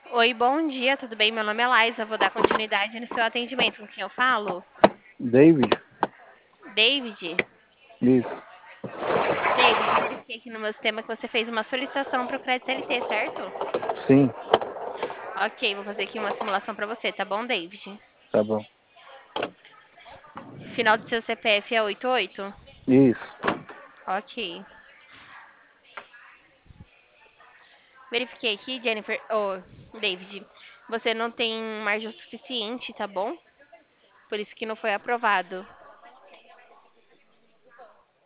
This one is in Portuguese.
Oi, bom dia, tudo bem? Meu nome é Laisa, vou dar continuidade no seu atendimento. Com quem eu falo? David? David? Isso. David, verifiquei aqui no meu sistema que você fez uma solicitação para o crédito CLT, certo? Sim, Ok, vou fazer aqui uma simulação para você, tá bom, David? tá bom. Final do seu CPF é 88? Isso. Ok. Verifiquei aqui, Jennifer. David, você não tem margem suficiente, tá bom? Por isso que não foi aprovado.